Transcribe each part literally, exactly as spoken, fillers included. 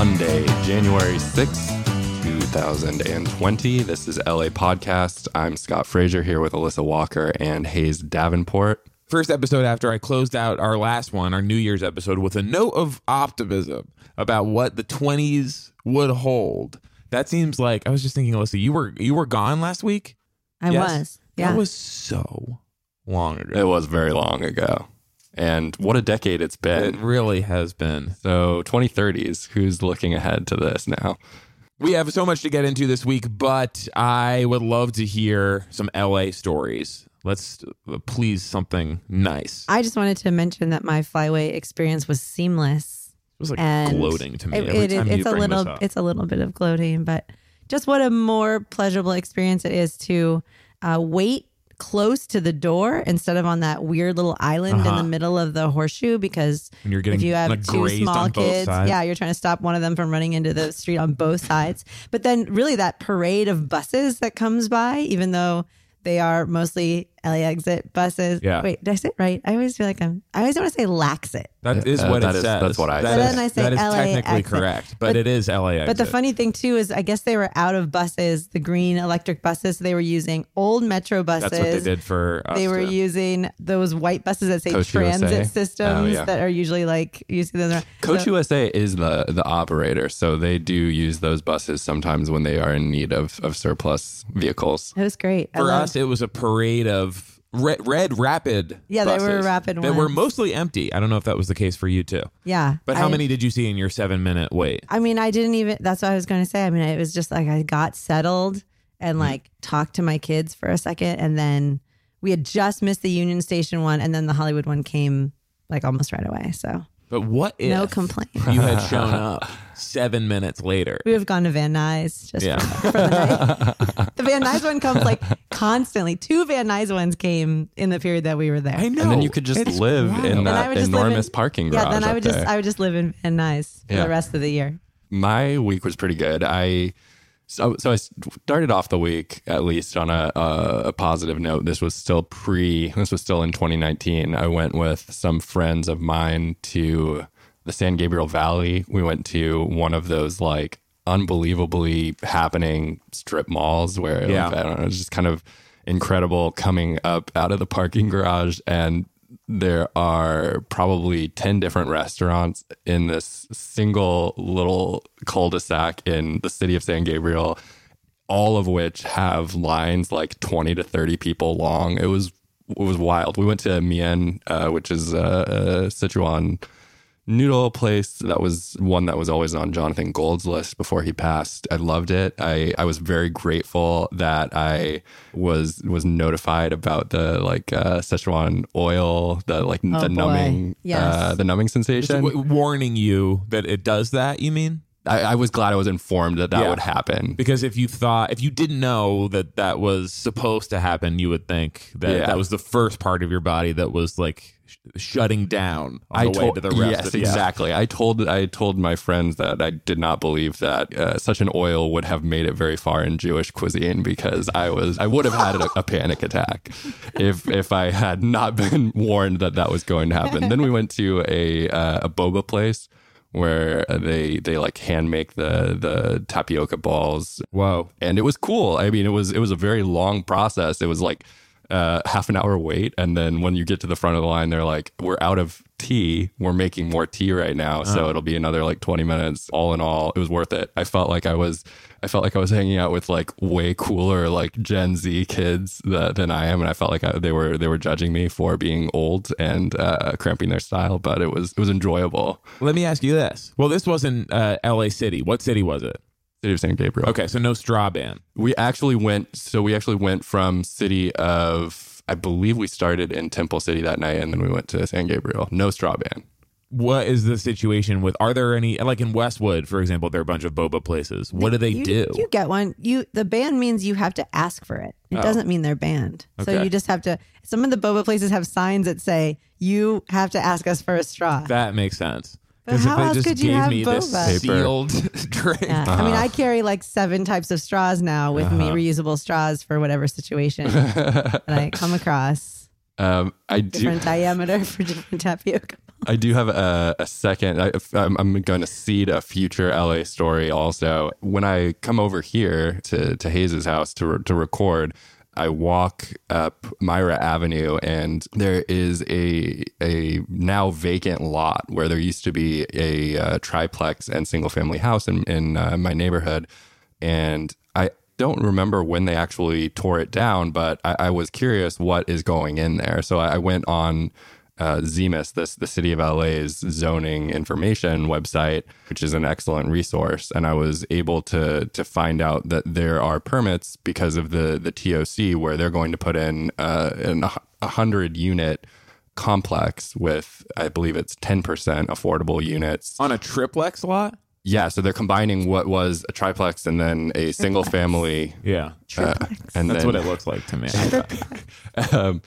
Monday, January sixth, twenty twenty. This is L A Podcast. I'm Scott Frazier here with Alyssa Walker and Hayes Davenport. First episode after I closed out our last one, our New Year's episode, with a note of optimism about what the twenties would hold. That seems like, I was just thinking, Alyssa, you were you were gone last week? I Yes? was. Yeah. That was so long ago. It was very long ago. And what a decade it's It been. really has been. So twenty thirties, who's looking ahead to this now? We have so much to get into this week, but I would love to hear some L A stories. Let's uh, please something nice. I just wanted to mention that my flyway experience was seamless. It was like and gloating to me It, every it, time it's you a bring little, this up. it's a little bit of gloating, but just what a more pleasurable experience it is to uh, wait close to the door instead of on that weird little island Uh-huh. in the middle of the horseshoe, because When you're getting if you have like, two grazed small on both kids, sides. yeah, you're trying to stop one of them from running into the street on both sides. But then really that parade of buses that comes by, even though they are mostly L A exit buses. Yeah. Wait, did I say it right? I always feel like I'm, I always want to say Laxit. That is Uh, what that it is- says. that's what I That said. is- But then I say that is L A technically exit. correct, but, But- it is L A exit. But the funny thing too is I guess they were out of buses, the green electric buses. So they were using old Metro buses. That's what they did for us. They were too. using those white buses that say Coach transit U S A. systems Oh, yeah. that are usually like, you see those around. Coach So- U S A is the, the operator, so they do use those buses sometimes when they are in need of, of surplus vehicles. It was great. I For loved- us, it was a parade of red, red rapid Yeah, they buses were rapid that were ones. mostly empty. I don't know if that was the case for you too. yeah. But how I- many did you see in your seven minute wait? I mean, I didn't even, that's what I was going to say. I mean, it was just like I got settled and like talked to my kids for a second. And then we had just missed the Union Station one. And then the Hollywood one came like almost right away. So But what if no complaint. you had shown up seven minutes later? We would have gone to Van Nuys just Yeah. for, for the night. The Van Nuys one comes like constantly. Two Van Nuys ones came in the period that we were there. I know. And then you could just It's live wild. in And I that would just live enormous in- parking garage Yeah, then I up would just there. I would just live in Van Nuys for Yeah. the rest of the year. My week was pretty good. I so so I started off the week at least on a, a a positive note. This was still pre. This was still in twenty nineteen. I went with some friends of mine to the San Gabriel Valley. We went to one of those like unbelievably happening strip malls where Yeah. like, I don't know, it's just kind of incredible coming up out of the parking garage, and there are probably ten different restaurants in this single little cul-de-sac in the city of San Gabriel, all of which have lines like twenty to thirty people long. It was it was wild. We went to Mien, uh, which is a, a Sichuan noodle place. That was one that was always on Jonathan Gold's list before he passed. I loved it. I, I was very grateful that I was was notified about the like uh, Szechuan oil, the like Oh, the boy. numbing, Yes. uh, the numbing Just sensation. w- warning you that it does that, you mean? I, I was glad I was informed that that Yeah. would happen. Because if you thought, if you didn't know that that was supposed to happen, you would think that Yeah. that was the first part of your body that was like sh- shutting down on I the way told, to the rest yes, of the exactly. I told I told my friends that I did not believe that uh, such an oil would have made it very far in Jewish cuisine, because I was I would have had a, a panic attack if if I had not been warned that that was going to happen. Then we went to a uh, a boba place where they they like hand make the the tapioca balls. Whoa. And it was cool. I mean, it was it was a very long process. It was like uh, half an hour wait, and then when you get to the front of the line, they're like, "We're out of tea. We're making more tea right now, so Oh. it'll be another like twenty minutes." All in all, it was worth it. I felt like I was I felt like I was hanging out with like way cooler like Gen Z kids that, than I am, and I felt like I, they were they were judging me for being old and uh, cramping their style, but it was it was enjoyable. Let me ask you this. Well, this wasn't uh, L A City. What city was it? City of San Gabriel. Okay, so no straw ban. We actually went, so we actually went from city of, I believe we started in Temple City that night, and then we went to San Gabriel. No straw ban. What is the situation with, are there any, like in Westwood, for example, there are a bunch of boba places. What do they you, do? You get one. You the ban means you have to ask for it. It Oh. doesn't mean they're banned. So Okay. you just have to. Some of the boba places have signs that say you have to ask us for a straw. That makes sense. But 'Cause if how they else just could you gave have me this boba? Paper. sealed drink. Yeah. I mean, I carry like seven types of straws now with me, reusable straws for whatever situation that I come across. Um, I do. Different diameter for different tapioca. I do have a, a second. I, I'm, I'm going to seed a future L A story also. When I come over here to, to Hayes' house to, to record, I walk up Myra Avenue, and there is a a now vacant lot where there used to be a uh, triplex and single family house in, in uh, my neighborhood. And I don't remember when they actually tore it down, but I, I was curious what is going in there. So I, I went on uh, Zemus, this the City of L A's zoning information website, which is an excellent resource, and I was able to to find out that there are permits because of the the T O C where they're going to put in uh, an a hundred unit complex with, I believe it's ten percent affordable units On a triplex lot? Yeah, so they're combining what was a triplex and then a single family. Yeah, uh, and that's then, what it looks like to me. um,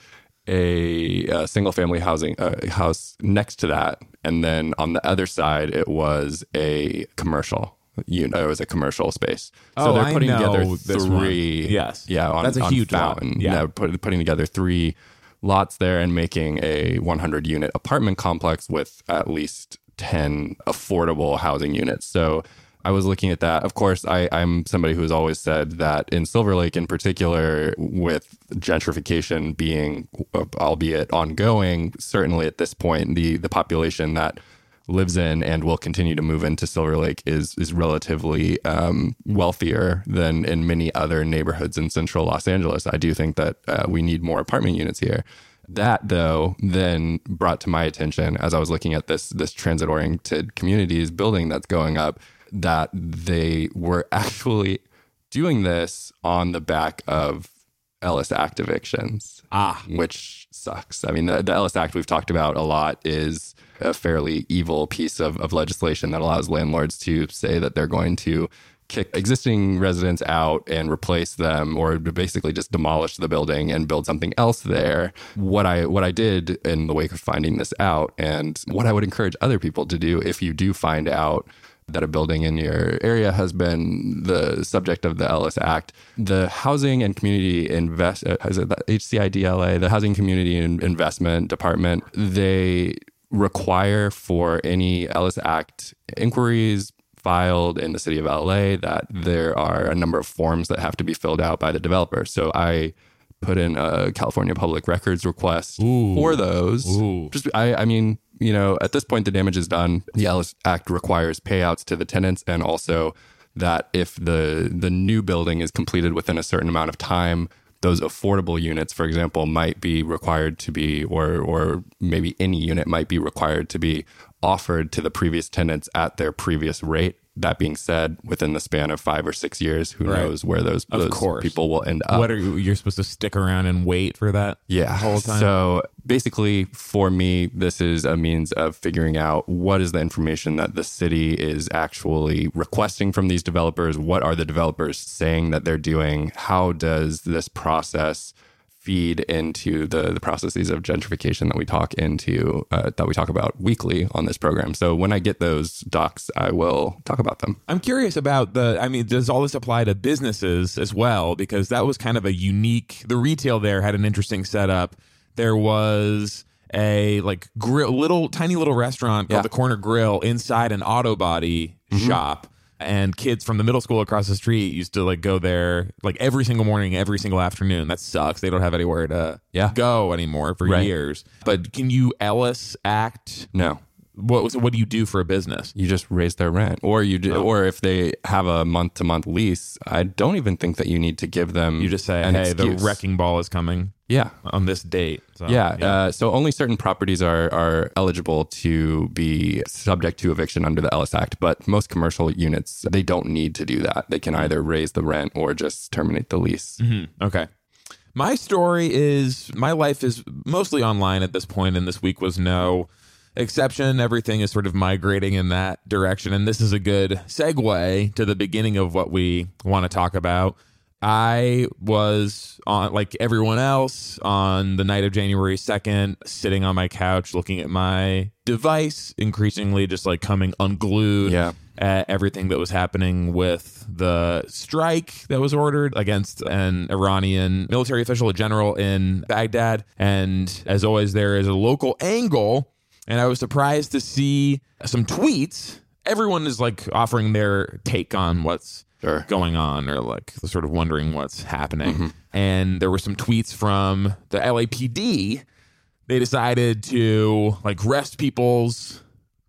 a, a single family housing uh, house next to that, and then on the other side it was a commercial. You know, it was a commercial space. So Oh, they're I putting know together this one. three. Yes. yeah, on, That's a on huge lot. Fountain. Yeah. put, putting together three lots there and making a one hundred unit apartment complex with at least ten affordable housing units. So I was looking at that. Of course, I, I'm somebody who has always said that in Silver Lake in particular, with gentrification being, albeit ongoing, certainly at this point, the the population that lives in and will continue to move into Silver Lake is is relatively um, wealthier than in many other neighborhoods in central Los Angeles. I do think that uh, we need more apartment units here. That, though, then brought to my attention as I was looking at this this transit-oriented communities building that's going up, that they were actually doing this on the back of Ellis Act evictions, Ah. which sucks. I mean, the, the Ellis Act we've talked about a lot is a fairly evil piece of, of legislation that allows landlords to say that they're going to kick existing residents out and replace them, or basically just demolish the building and build something else there. What I what I did in the wake of finding this out, and what I would encourage other people to do if you do find out that a building in your area has been the subject of the Ellis Act, the Housing and Community Invest, uh, is it the H C I D L A, the Housing Community Investment Department, they require for any Ellis Act inquiries filed in the city of L A that there are a number of forms that have to be filled out by the developer. So I put in a California Public Records request Ooh. for those. Ooh. Just, I, I mean, you know, at this point, the damage is done. The Ellis Act requires payouts to the tenants, and also that if the the new building is completed within a certain amount of time, those affordable units, for example, might be required to be, or or maybe any unit might be required to be offered to the previous tenants at their previous rate. That being said, within the span of five or six years, who Right. knows where those, Of those course. people will end up. What are you, you're supposed to stick around and wait for that? Yeah. the whole time. So basically, for me, this is a means of figuring out what is the information that the city is actually requesting from these developers. What are the developers saying that they're doing? How does this process feed into the, the processes of gentrification that we talk into, uh, that we talk about weekly on this program? So when I get those docs, I will talk about them. I'm curious about the, I mean, does all this apply to businesses as well? Because that was kind of a unique, the retail there had an interesting setup. There was a like grill, little, tiny little restaurant called Yeah. the Corner Grill inside an auto body Mm-hmm. shop. And kids from the middle school across the street used to like go there like every single morning, every single afternoon. That sucks. They don't have anywhere to Yeah. go anymore for Right. years. But can you Ellis Act? No. What was what do you do for a business? You just raise their rent, or you do, Oh. or if they have a month to month lease, I don't even think that you need to give them. You just say, an "Hey, excuse. the wrecking ball is coming Yeah, on this date." So, yeah. Uh, so only certain properties are are eligible to be subject to eviction under the Ellis Act, but most commercial units, they don't need to do that. They can either raise the rent or just terminate the lease. Mhm. Okay. My story is my life is mostly online at this point, and this week was no exception. Everything is sort of migrating in that direction, and this is a good segue to the beginning of what we want to talk about. I was on, like everyone else, on the night of January second, sitting on my couch looking at my device, increasingly just like coming unglued Yeah. at everything that was happening with the strike that was ordered against an Iranian military official, a general in Baghdad. And as always, there is a local angle. And I was surprised to see some tweets. Everyone is like offering their take on what's Sure. going on, or like sort of wondering what's happening. Mm-hmm. And there were some tweets from the L A P D. They decided to like rest people's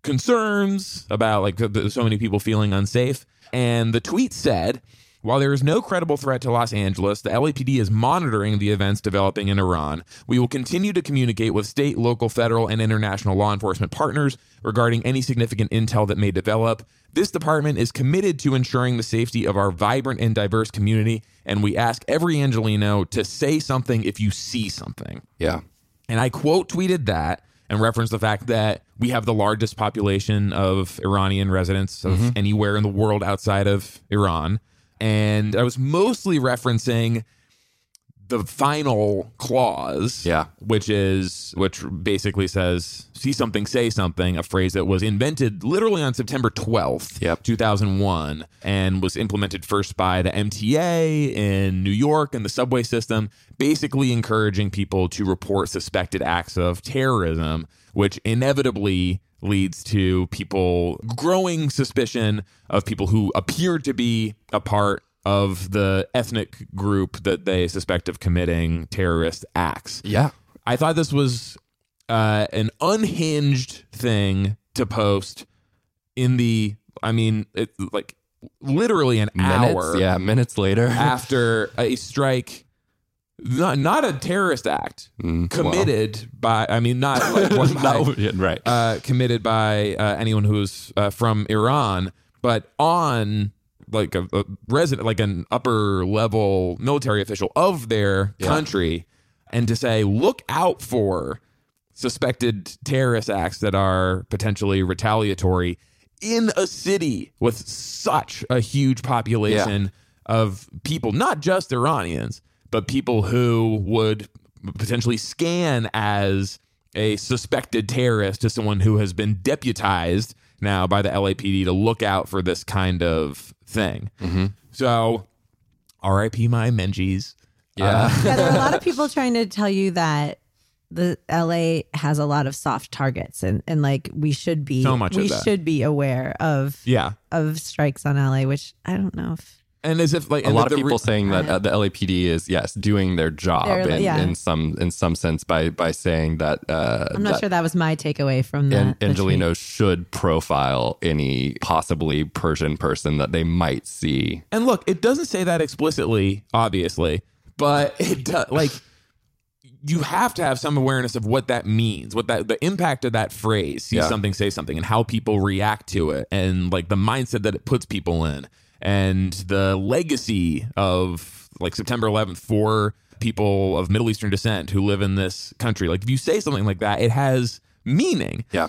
concerns about like the, the, so many people feeling unsafe. And the tweet said, while there is no credible threat to Los Angeles, the L A P D is monitoring the events developing in Iran. We will continue to communicate with state, local, federal, and international law enforcement partners regarding any significant intel that may develop. This department is committed to ensuring the safety of our vibrant and diverse community, and we ask every Angelino to say something if you see something. Yeah. And I quote tweeted that and referenced the fact that we have the largest population of Iranian residents of mm-hmm. anywhere in the world outside of Iran. And I was mostly referencing the final clause, yeah. which is which basically says "see something, say something," a phrase that was invented literally on September twelfth, yep. two thousand one, and was implemented first by the M T A in New York and the subway system, basically encouraging people to report suspected acts of terrorism, which inevitably leads to people growing suspicion of people who appear to be a part of the ethnic group that they suspect of committing terrorist acts. Yeah. I thought this was uh, an unhinged thing to post in the, I mean, it, like literally an minutes, hour. Yeah, minutes later. after a strike. Not, not a terrorist act mm, committed well. by, I mean, not like one by, no, right. uh, committed by uh, anyone who's uh, from Iran, but on like a, a resident, like an upper level military official of their yeah. country, and to say, look out for suspected terrorist acts that are potentially retaliatory in a city with such a huge population yeah. of people, not just Iranians, but people who would potentially scan as a suspected terrorist to someone who has been deputized now by the L A P D to look out for this kind of thing. Mm-hmm. So, R I P my Menzies. Yeah. Uh, yeah, there are a lot of people trying to tell you that the L A has a lot of soft targets, and, and like we should be, so much we of that. should be aware of, yeah. of strikes on L A, which I don't know if. And as if like a lot the, of people the re- saying that uh, the L A P D is yes doing their job They're, in, yeah. in some in some sense by by saying that uh, I'm not that sure that was my takeaway from An- that. the Angelino tweet. should profile any possibly Persian person that they might see. And look, it doesn't say that explicitly, obviously, but it does. Like, you have to have some awareness of what that means, what that the impact of that phrase, see Yeah. something, say something, and how people react to it, and like the mindset that it puts people in, and the legacy of like September eleventh for people of Middle Eastern descent who live in this country. Like, if you say something like that, it has meaning. Yeah.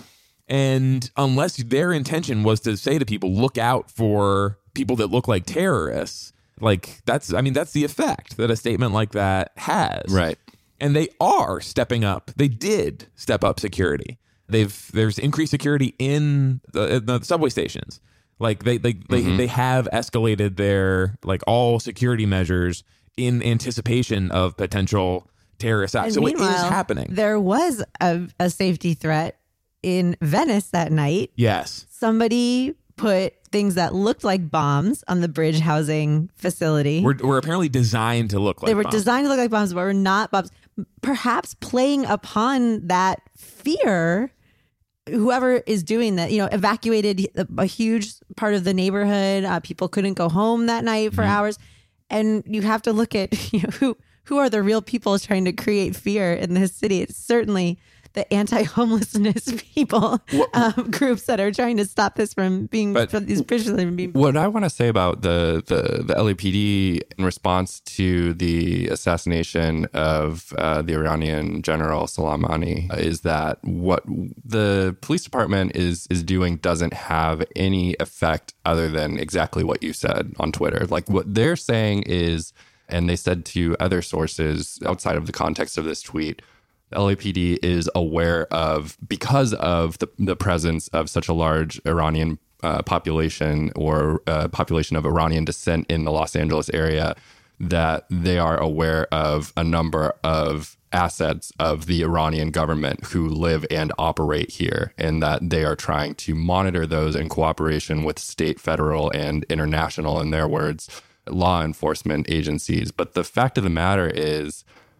And unless their intention was to say to people, look out for people that look like terrorists, like that's, I mean, that's the effect that a statement like that has. Right. And they are stepping up. They did step up security. They've there's increased security in the, the subway stations. Like they they they, Mm-hmm. they have escalated their like all security measures in anticipation of potential terrorist acts. And So it is meanwhile, happening. There was a, a safety threat in Venice that night. Yes. Somebody put things that looked like bombs on the bridge housing facility. We're, we're apparently designed to look like they were bombs. designed to look like bombs, but were not bombs. Perhaps playing upon that fear, whoever is doing that, you know, evacuated a, a huge part of the neighborhood. Uh, people couldn't go home that night for Mm-hmm. hours. And you have to look at, you know, who who are the real people trying to create fear in this city. It's certainly the anti-homelessness people, um, groups that are trying to stop this from being, But from these bridges from being. What I want to say about the, the, the L A P D in response to the assassination of uh, the Iranian general Soleimani is that what the police department is is doing doesn't have any effect other than exactly what you said on Twitter. Like what they're saying is, and they said to other sources outside of the context of this tweet, the L A P D is aware of, because of the, the presence of such a large Iranian uh, population or uh, population of Iranian descent in the Los Angeles area, that they are aware of a number of assets of the Iranian government who live and operate here, and that they are trying to monitor those in cooperation with state, federal, and international, in their words, law enforcement agencies. But the fact of the matter is,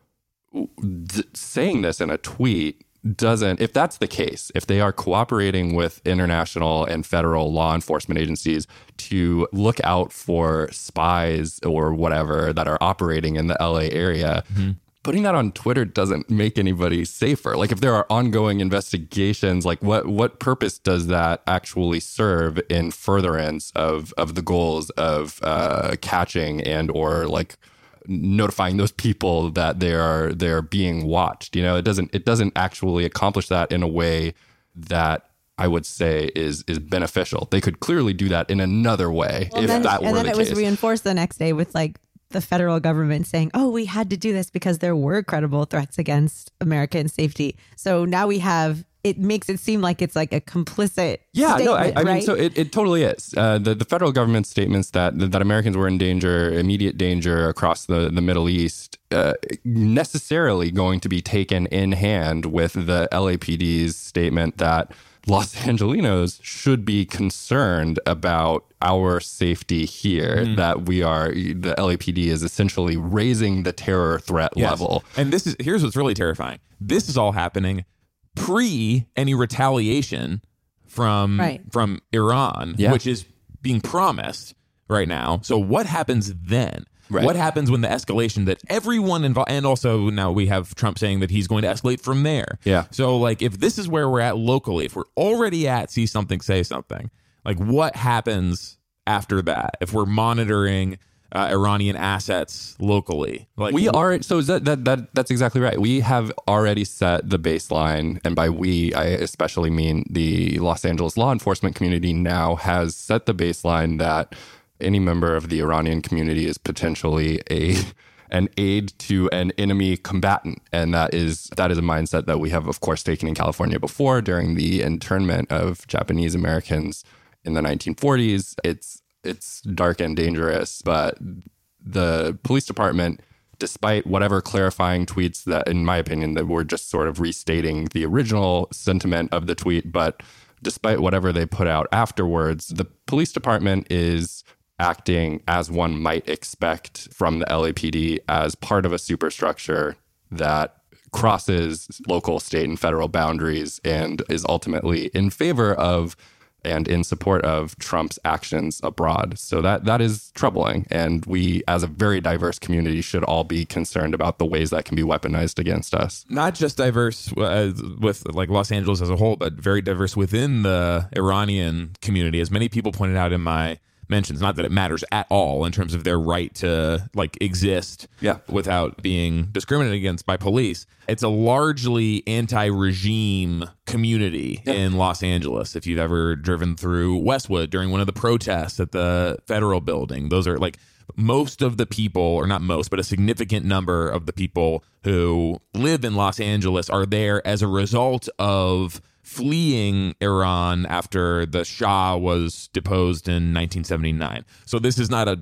th- saying this in a tweet doesn't, if that's the case, if they are cooperating with international and federal law enforcement agencies to look out for spies or whatever that are operating in the L A area, mm-hmm. putting that on Twitter doesn't make anybody safer. Like, if there are ongoing investigations, like what what purpose does that actually serve in furtherance of of the goals of uh, catching and or like notifying those people that they are they're being watched? You know, it doesn't it doesn't actually accomplish that in a way that I would say is is beneficial. They could clearly do that in another way well, if then, that were and then the it case. was reinforced the next day with like the federal government saying, oh, we had to do this because there were credible threats against American safety. So now we have, it makes it seem like it's like a complicit Yeah, no, I, I right? mean, so it, it totally is. Uh, the, the federal government statements that that Americans were in danger, immediate danger across the, the Middle East, uh, necessarily going to be taken in hand with the L A P D's statement that Los Angelinos should be concerned about our safety here, mm. that we are, the L A P D is essentially raising the terror threat yes. level. And this is, here's what's really terrifying. This is all happening pre any retaliation from, right. from Iran, yeah. which is being promised right now. So what happens then? Right. What happens when the escalation that everyone involved, and also now we have Trump saying that he's going to escalate from there. Yeah. So like, if this is where we're at locally, if we're already at see something, say something, like what happens after that? If we're monitoring uh, Iranian assets locally, like we are. So is that, that that that's exactly right. We have already set the baseline, and by we, I especially mean the Los Angeles law enforcement community now has set the baseline that any member of the Iranian community is potentially a an aid to an enemy combatant. And that is that is a mindset that we have, of course, taken in California before during the internment of Japanese Americans in the nineteen forties. It's it's dark and dangerous, but the police department, despite whatever clarifying tweets that, in my opinion, that were just sort of restating the original sentiment of the tweet, but despite whatever they put out afterwards, the police department is acting as one might expect from the L A P D as part of a superstructure that crosses local, state, and federal boundaries and is ultimately in favor of and in support of Trump's actions abroad. So that that is troubling. And we, as a very diverse community, should all be concerned about the ways that can be weaponized against us. Not just diverse uh, with like Los Angeles as a whole, but very diverse within the Iranian community. As many people pointed out in my mentions, not that it matters at all in terms of their right to like exist yeah. without being discriminated against by police. It's a largely anti-regime community yeah. in Los Angeles. If you've ever driven through Westwood during one of the protests at the federal building, those are like most of the people, or not most, but a significant number of the people who live in Los Angeles are there as a result of fleeing Iran after the Shah was deposed in nineteen seventy-nine. So this is not a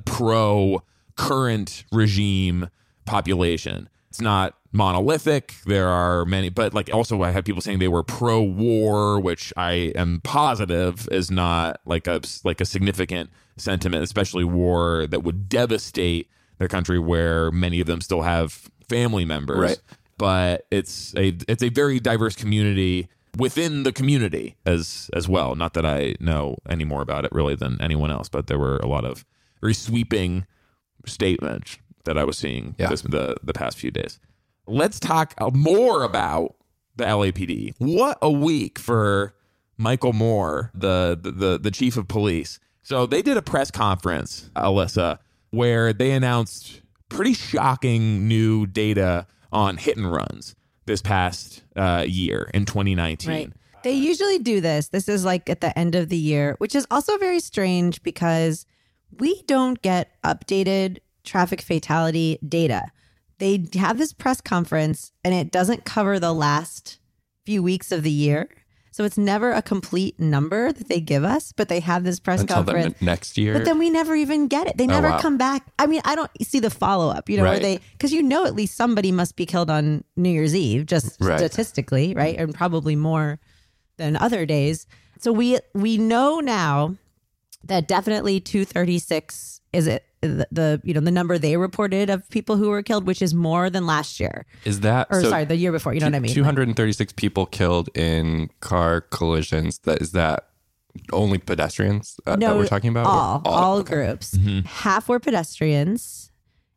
pro-current regime population. It's not monolithic. There are many, but like also I have people saying they were pro-war, which I am positive is not like a like a significant sentiment, especially war that would devastate their country where many of them still have family members. Right. But it's a it's a very diverse community within the community as as well. Not that I know any more about it really than anyone else, but there were a lot of very sweeping statements that I was seeing yeah. this, the the past few days. Let's talk more about the L A P D. What a week for Michael Moore, the the the, the chief of police. So they did a press conference, Alyssa, where they announced pretty shocking new data on hit and runs this past uh, year in twenty nineteen. Right. They usually do this. This is like at the end of the year, which is also very strange because we don't get updated traffic fatality data. They have this press conference and it doesn't cover the last few weeks of the year. So it's never a complete number that they give us, but they have this press Until conference the next year. But then we never even get it. They never wow. come back. I mean, I don't see the follow up, you know, where Right. they, because you know, at least somebody must be killed on New Year's Eve, just Right. statistically, right? And probably more than other days. So we we know now that definitely two thirty-six is it the, the you know the number they reported of people who were killed, which is more than last year. Is that Or so sorry, the year before. You know what I mean? two hundred thirty-six people killed in car collisions. That is that only pedestrians uh, that we're talking about? All, Or all Okay. groups. Mhm. Half were pedestrians,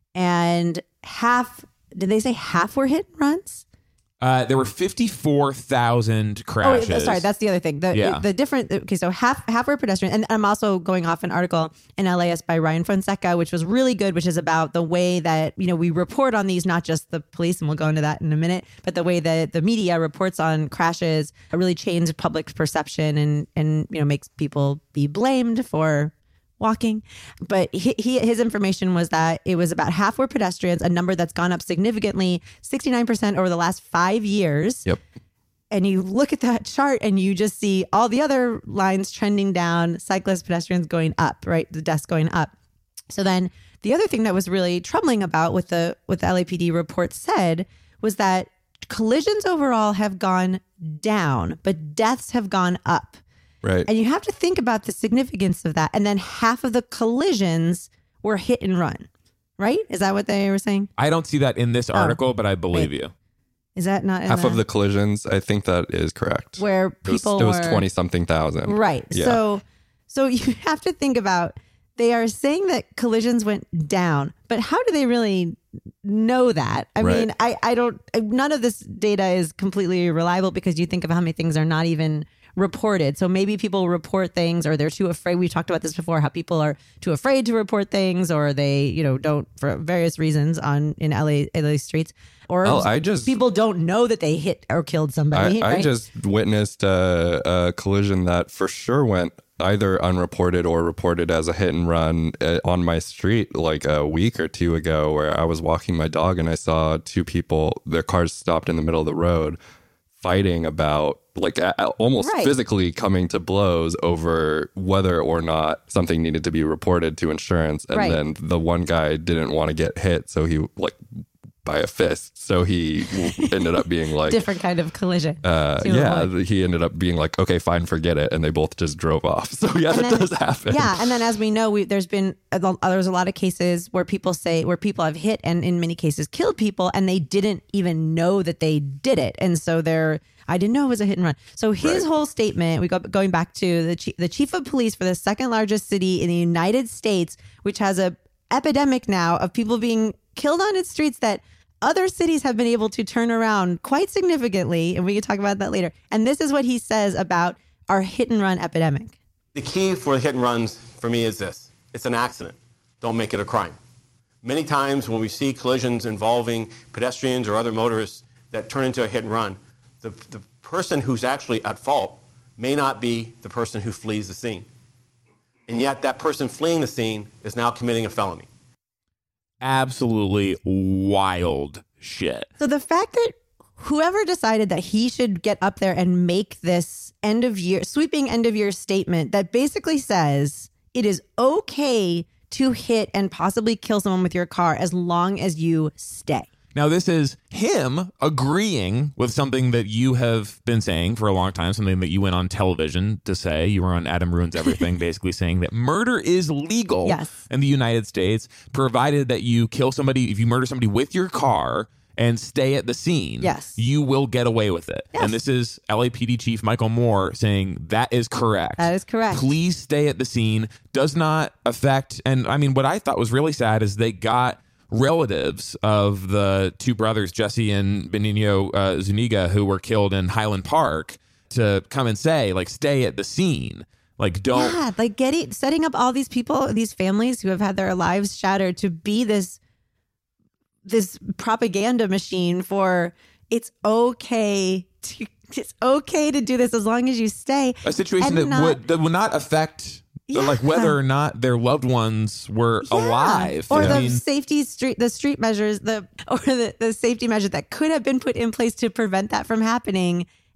and half. Did they say half were hit and runs? Uh, there were fifty-four thousand crashes. Oh, sorry, that's the other thing. The Yeah. the different. Okay, so half half were pedestrian, and I'm also going off an article in L A S by Ryan Fonseca, which was really good, which is about the way that you know we report on these, not just the police, and we'll go into that in a minute, but the way that the media reports on crashes really changed public perception and and you know makes people be blamed for walking. But he, he his information was that it was about half were pedestrians, a number that's gone up significantly, sixty-nine percent over the last five years. Yep. And you look at that chart and you just see all the other lines trending down, cyclists, pedestrians going up, right? The deaths going up. So then the other thing that was really troubling about what the what the L A P D report said was that collisions overall have gone down, but deaths have gone up. Right. And you have to think about the significance of that. And then half of the collisions were hit and run, right? Is that what they were saying? I don't see that in this article, but I believe wait. you. Is that not in Half the, of the collisions, I think that is correct. where It was, people it was were twenty something thousand. right? Yeah. So, so you have to think about. They are saying that collisions went down, but how do they really know that? I Right. mean, I, I don't. None of this data is completely reliable because you think of how many things are not even reported. So maybe people report things or they're too afraid. We talked about this before, how people are too afraid to report things or they, you know, don't for various reasons on in L A, L A streets. Or Oh, I just- people don't know that they hit or killed somebody. I, I right? just witnessed a, a collision that for sure went either unreported or reported as a hit and run uh, on my street like a week or two ago, where I was walking my dog and I saw two people, their cars stopped in the middle of the road fighting about like a, a- almost Right. physically coming to blows over whether or not something needed to be reported to insurance. And Right. then the one guy didn't want to get hit. So he like by a fist. So he ended up being like, different kind of collision. uh, to yeah, avoid. he ended up being like, okay, fine, forget it. And they both just drove off. So yeah, And that then- does happen. Yeah, and then as we know, we, there's been a, there's a lot of cases where people say where people have hit and in many cases killed people, and they didn't even know that they did it, and so they're I didn't know it was a hit and run. So his Right. whole statement, we go going back to the chief, the chief of police for the second largest city in the United States, which has a epidemic now of people being killed on its streets that other cities have been able to turn around quite significantly, and we can talk about that later. And this is what he says about our hit and run epidemic. The key for hit and runs for me is this. It's an accident. Don't make it a crime. Many times when we see collisions involving pedestrians or other motorists that turn into a hit and run, the, the person who's actually at fault may not be the person who flees the scene. And yet that person fleeing the scene is now committing a felony. Absolutely wild shit. So the fact that whoever decided that he should get up there and make this end of year, sweeping end of year statement that basically says it is okay to hit and possibly kill someone with your car as long as you stay. Now, this is him agreeing with something that you have been saying for a long time, something that you went on television to say. You were on Adam Ruins Everything, basically saying that murder is legal Yes. in the United States, provided that you kill somebody, if you murder somebody with your car and stay at the scene, Yes. you will get away with it. Yes. And this is L A P D Chief Michael Moore saying that is correct. That is correct. Please stay at the scene. Does not affect, and I mean, what I thought was really sad is they got relatives of the two brothers, Jesse and Benigno uh, Zuniga, who were killed in Highland Park, to come and say, like, stay at the scene. Like, don't. Yeah, like getting setting up all these people, these families who have had their lives shattered to be this this propaganda machine for it's okay to it's okay to do this as long as you stay. A situation And that not- would that would not affect, Yeah. like, whether or not their loved ones were Yeah. alive. or I the mean, safety street, the street measures, the or the, the safety measures that could have been put in place to prevent that from happening,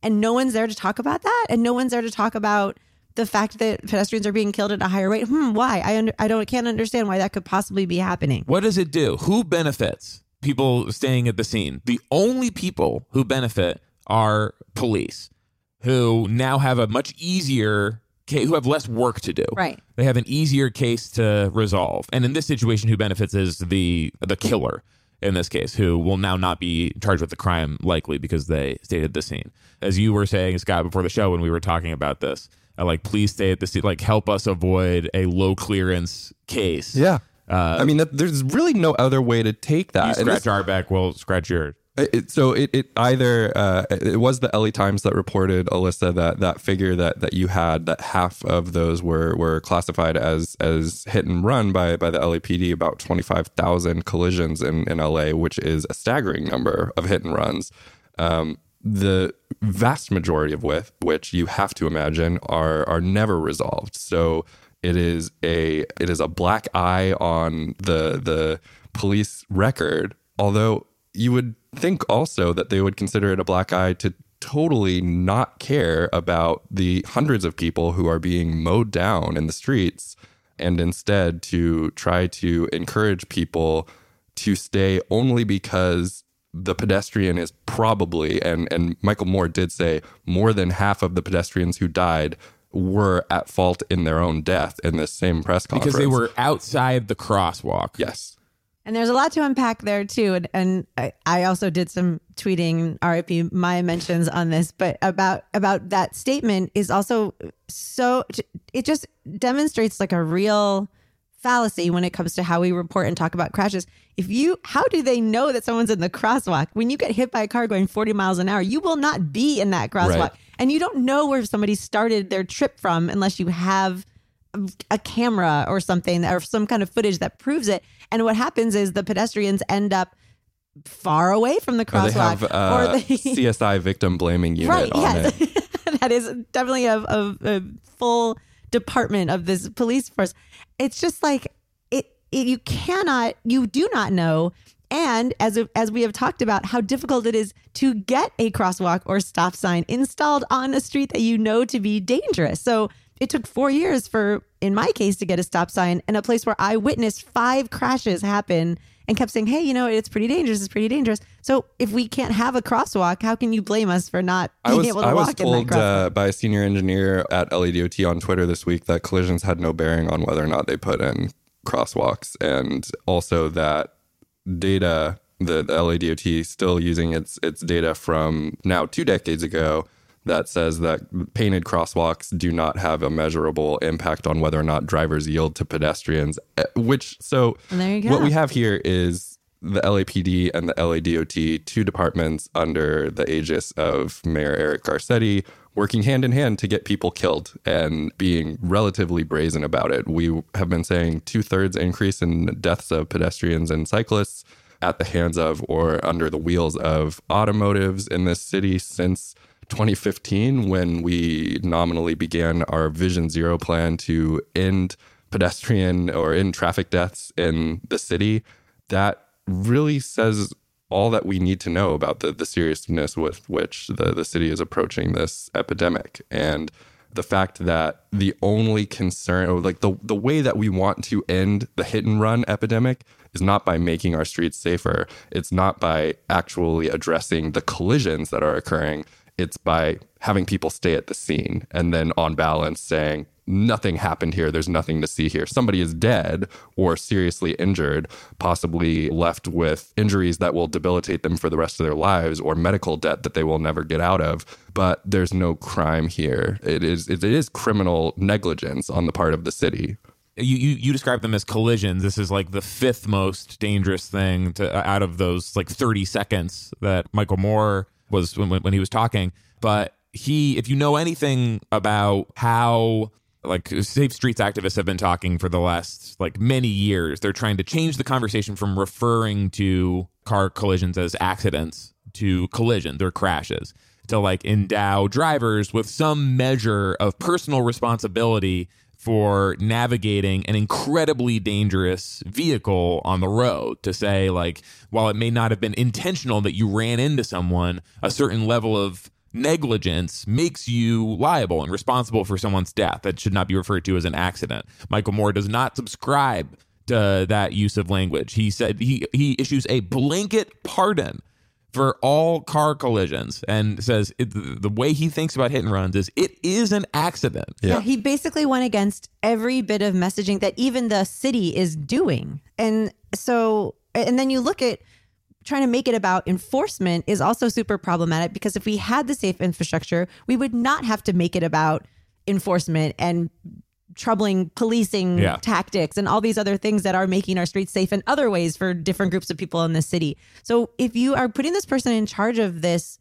and no one's there to talk about that, and no one's there to talk about the fact that pedestrians are being killed at a higher rate. Hmm, why? I under, I don't can't understand why that could possibly be happening. What does it do? Who benefits? People staying at the scene. The only people who benefit are police, who now have a much easier case, who have less work to do. Right. They have an easier case to resolve. And in this situation, who benefits is the the killer in this case, who will now not be charged with the crime, likely because they stayed at the scene. As you were saying, Scott, before the show when we were talking about this, I like, please stay at the scene, like help us avoid a low clearance case. Yeah. Uh, I mean, that, there's really no other way to take that. You scratch our back, we'll scratch yours. It, so it, it either uh, it was the L A Times that reported, Alyssa, that that figure that that you had, that half of those were were classified as as hit and run by by the L A P D, about twenty-five thousand collisions in, in L A, which is a staggering number of hit and runs. Um, the vast majority of which, which you have to imagine, are are never resolved. So it is a it is a black eye on the the police record, although you would think also that they would consider it a black eye to totally not care about the hundreds of people who are being mowed down in the streets, and instead to try to encourage people to stay only because the pedestrian is probably, and, and Michael Moore did say, more than half of the pedestrians who died were at fault in their own death in this same press conference. Because they were outside the crosswalk. Yes. And there's a lot to unpack there too. And, and I, I also did some tweeting, R I P Maya mentions on this, but about about that statement is also so, it just demonstrates like a real fallacy when it comes to how we report and talk about crashes. If you, how do they know that someone's in the crosswalk? When you get hit by a car going forty miles an hour, you will not be in that crosswalk. Right. And you don't know where somebody started their trip from unless you have a camera or something, or some kind of footage that proves it. And what happens is the pedestrians end up far away from the crosswalk. Or they have uh, or they, C S I victim blaming unit right, on yes. it. That is definitely a, a, a full department of this police force. It's just like it, it. You cannot, you do not know. And as as we have talked about, how difficult it is to get a crosswalk or stop sign installed on a street that you know to be dangerous. So it took four years for, in my case, to get a stop sign in a place where I witnessed five crashes happen and kept saying, hey, you know, it's pretty dangerous. It's pretty dangerous. So if we can't have a crosswalk, how can you blame us for not being I was, able to I walk was in that told crosswalk? uh, by a senior engineer at L A D O T on Twitter this week that collisions had no bearing on whether or not they put in crosswalks, and also that data, the, the L A D O T still using its its data from now two decades ago that says that painted crosswalks do not have a measurable impact on whether or not drivers yield to pedestrians, which, so There you go. what we have here is the L A P D and the L A D O T, two departments under the aegis of Mayor Eric Garcetti, working hand in hand to get people killed and being relatively brazen about it. We have been saying two-thirds increase in deaths of pedestrians and cyclists at the hands of or under the wheels of automotives in this city since twenty fifteen, when we nominally began our Vision Zero plan to end pedestrian or end traffic deaths in the city. That really says all that we need to know about the, the seriousness with which the, the city is approaching this epidemic. And the fact that the only concern, or like the, the way that we want to end the hit and run epidemic is not by making our streets safer. It's not by actually addressing the collisions that are occurring. It's by having people stay at the scene and then on balance saying, nothing happened here. There's nothing to see here. Somebody is dead or seriously injured, possibly left with injuries that will debilitate them for the rest of their lives, or medical debt that they will never get out of. But there's no crime here. It is it is criminal negligence on the part of the city. You, you you describe them as collisions. This is like the fifth most dangerous thing to out of those like thirty seconds that Michael Moore was when when he was talking. But he, if you know anything about how like Safe Streets activists have been talking for the last like many years, they're trying to change the conversation from referring to car collisions as accidents to collisions or crashes, to like endow drivers with some measure of personal responsibility for navigating an incredibly dangerous vehicle on the road. To say, like, while it may not have been intentional that you ran into someone, a certain level of negligence makes you liable and responsible for someone's death. That should not be referred to as an accident. Michael Moore does not subscribe to that use of language. He said he, he issues a blanket pardon for all car collisions and says it, the way he thinks about hit and runs is it is an accident. Yeah. yeah, he basically went against every bit of messaging that even the city is doing. And so, and then you look at trying to make it about enforcement is also super problematic, because if we had the safe infrastructure, we would not have to make it about enforcement and troubling policing yeah. tactics and all these other things that are making our streets safe in other ways for different groups of people in the city. So if you are putting this person in charge of this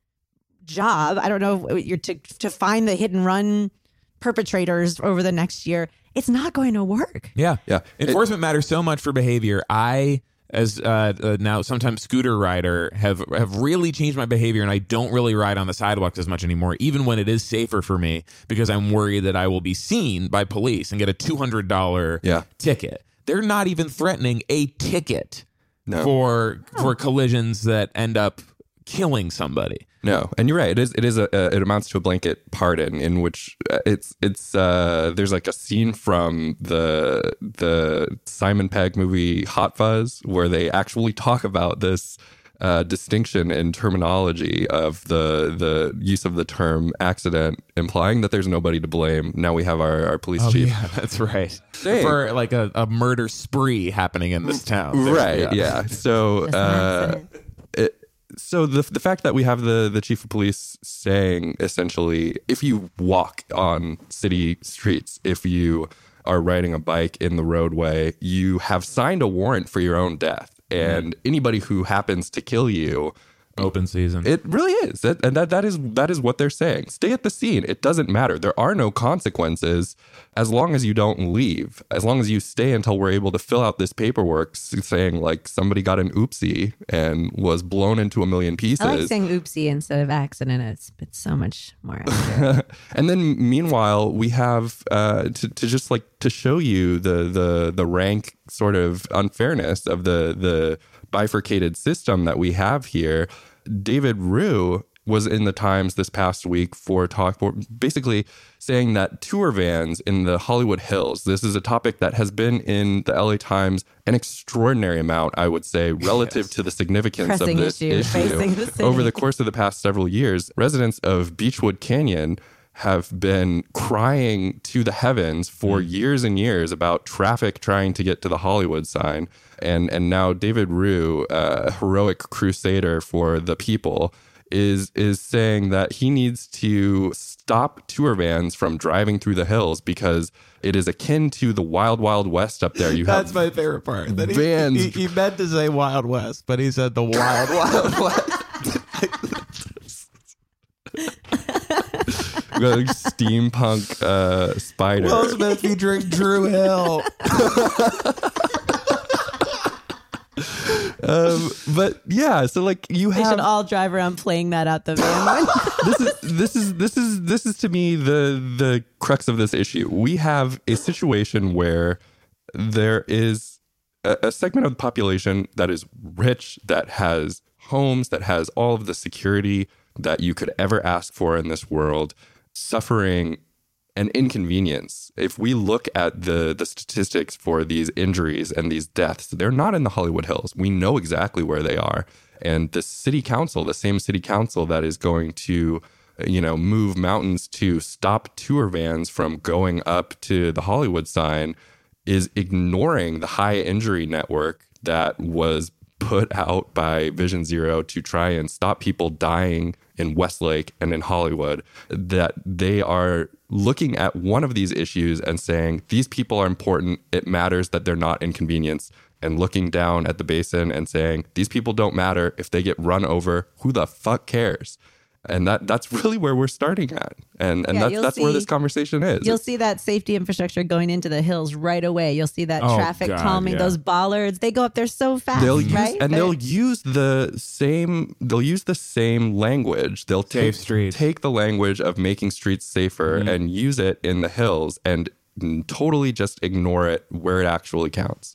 job, I don't know, you're to to find the hit and run perpetrators over the next year, it's not going to work. Yeah. Yeah. Enforcement it, matters so much for behavior. I, as uh, uh, now sometimes scooter rider, have have really changed my behavior, and I don't really ride on the sidewalks as much anymore, even when it is safer for me, because I'm worried that I will be seen by police and get a two hundred dollars yeah. ticket. They're not even threatening a ticket no. for oh. for collisions that end up killing somebody. No, and you're right. It is. It is a. Uh, it amounts to a blanket pardon in which it's. It's. Uh, there's like a scene from the the Simon Pegg movie Hot Fuzz where they actually talk about this uh, distinction in terminology of the the use of the term accident, implying that there's nobody to blame. Now we have our, our police oh, chief. Yeah, that's right. Saying, for like a, a murder spree happening in this town. There's, right. Yeah. yeah. So. Uh, it, So the the fact that we have the, the chief of police saying essentially, if you walk on city streets, if you are riding a bike in the roadway, you have signed a warrant for your own death. And mm-hmm. anybody who happens to kill you, open season. It really is. That, and that that is that is what they're saying. Stay at the scene. It doesn't matter. There are no consequences as long as you don't leave. As long as you stay until we're able to fill out this paperwork saying like somebody got an oopsie and was blown into a million pieces. I like saying oopsie instead of accident. It's it's so much more accurate. And then meanwhile, we have uh, to to just like to show you the the the rank sort of unfairness of the the bifurcated system that we have here. David Rue was in the Times this past week for talk, for basically saying that tour vans in the Hollywood Hills, this is a topic that has been in the L A Times an extraordinary amount, I would say, relative yes. to the significance Pressing of this issue, issue. The over the course of the past several years. Residents of Beechwood Canyon have been crying to the heavens for mm. years and years about traffic trying to get to the Hollywood sign. And and now David Rue, a heroic crusader for the people, is is saying that he needs to stop tour vans from driving through the hills because it is akin to the wild, wild west up there. You That's have my favorite part. That vans. He, he, he meant to say Wild West, but he said the Wild, Wild West. We got like steampunk uh, spider. Will Smith featuring Drew Hill. um, but yeah, so like you have, they should all drive around playing that out the van. this is this is this is this is to me the the crux of this issue. We have a situation where there is a, a segment of the population that is rich, that has homes, that has all of the security that you could ever ask for in this world, suffering an inconvenience. If we look at the the statistics for these injuries and these deaths, they're not in the Hollywood Hills. We know exactly where they are. And the city council, the same city council that is going to, you know, move mountains to stop tour vans from going up to the Hollywood sign, is ignoring the high injury network that was put out by Vision Zero to try and stop people dying in Westlake and in Hollywood. That they are looking at one of these issues and saying, these people are important. It matters that they're not inconvenienced. And looking down at the basin and saying, these people don't matter. If they get run over, who the fuck cares? And that that's really where we're starting at. And and yeah, that's, that's see, where this conversation is. You'll see that safety infrastructure going into the hills right away. You'll see that oh, traffic God, calming, yeah. those bollards. They go up there so fast, they'll use, right? And They're, they'll use the same they'll use the same language. They'll take, Safe streets. take the language of making streets safer mm. and use it in the hills and totally just ignore it where it actually counts.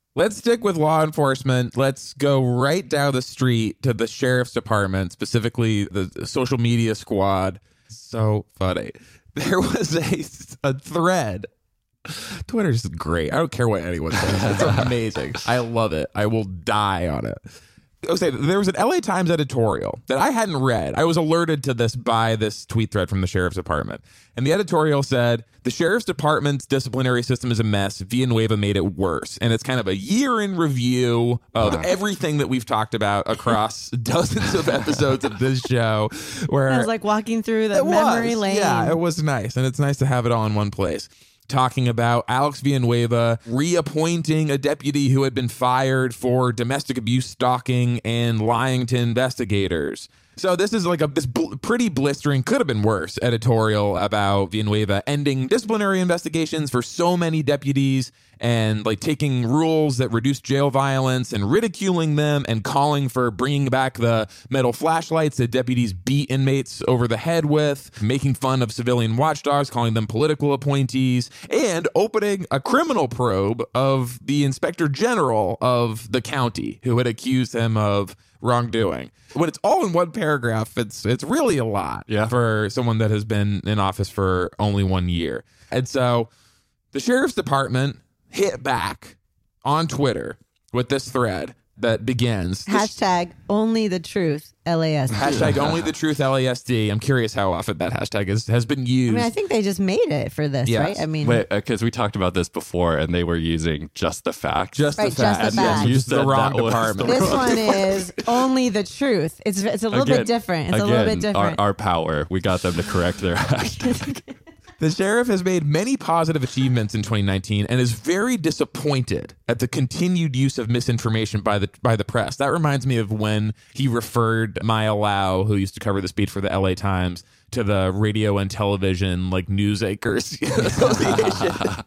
Let's stick with law enforcement. Let's go right down the street to the sheriff's department, specifically the social media squad. So funny. There was a, a thread. Twitter's great. I don't care what anyone says. It's amazing. I love it. I will die on it. Okay, there was an L A Times editorial that I hadn't read. I was alerted to this by this tweet thread from the sheriff's department. And the editorial said, the sheriff's department's disciplinary system is a mess. Villanueva made it worse. And it's kind of a year in review of wow. everything that we've talked about across dozens of episodes of this show. Where I was like walking through the memory was. lane. Yeah, it was nice. And it's nice to have it all in one place. Talking about Alex Villanueva reappointing a deputy who had been fired for domestic abuse stalking and lying to investigators. So this is like a this bl- pretty blistering, could have been worse, editorial about Villanueva ending disciplinary investigations for so many deputies and like taking rules that reduce jail violence and ridiculing them and calling for bringing back the metal flashlights that deputies beat inmates over the head with, making fun of civilian watchdogs, calling them political appointees, and opening a criminal probe of the inspector general of the county who had accused him of wrongdoing. When it's all in one paragraph, it's it's really a lot yeah. for someone that has been in office for only one year. And so the sheriff's department hit back on Twitter with this thread that begins. Hashtag only the truth L A S D. Hashtag only the truth L A S D. I'm curious how often that hashtag is, has been used. I mean, I think they just made it for this, Yes. right? I mean, because uh, we talked about this before, and they were using just the facts. Just Right, the just facts. the Yes, facts. you used the said wrong that was department. the this one is only the truth. It's it's a little Again- bit different. It's again, a little bit different. Our, our power. We got them to correct their act. The sheriff has made many positive achievements in twenty nineteen and is very disappointed at the continued use of misinformation by the by the press. That reminds me of when he referred Maya Lau, who used to cover this beat for the L A Times, to the Radio and Television like News Anchors Association.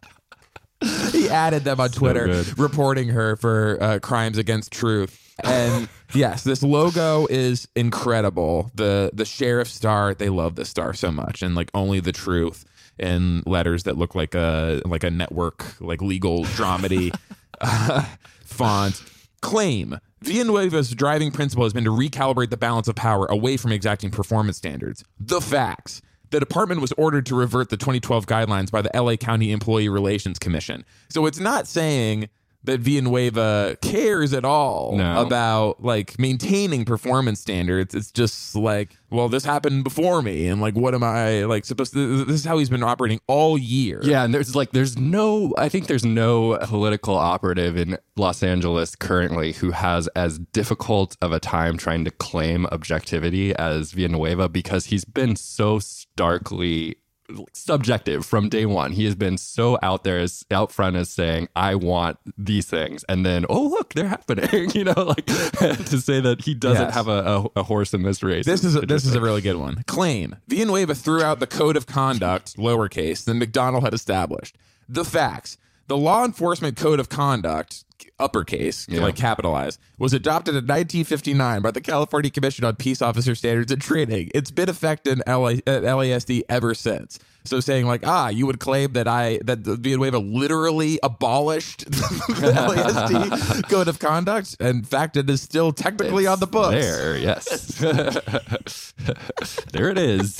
He added them on Twitter, good. reporting her for uh, crimes against truth. And yes, this logo is incredible. The the sheriff star, they love this star so much, and like only the truth in letters that look like a like a network, like legal dramedy uh, font. Claim Villanueva's driving principle has been to recalibrate the balance of power away from exacting performance standards. The facts. The department was ordered to revert the twenty twelve guidelines by the L A County Employee Relations Commission. So it's not saying that Villanueva cares at all No. about like maintaining performance standards. It's just like, well, this happened before me, and like, what am I like supposed to? This is how he's been operating all year. Yeah, and there's like there's no I think there's no political operative in Los Angeles currently who has as difficult of a time trying to claim objectivity as Villanueva, because he's been so starkly subjective from day one. He has been so out there, as out front as saying, I want these things, and then oh look, they're happening. You know, like to say that he doesn't Yes. have a, a, a horse in this race. This is a, this is a interesting. really good one. Claim Villanueva threw out the code of conduct, lowercase, that McDonald had established. The facts. The law enforcement code of conduct, uppercase, Yeah. like capitalized, was adopted in nineteen fifty-nine by the California Commission on Peace Officer Standards and Training. It's been effective in L A, at L A S D ever since. So saying like, ah, you would claim that I that Villanueva literally abolished the L A S D code of conduct. In fact, it is still technically It's on the books. There, yes. There it is.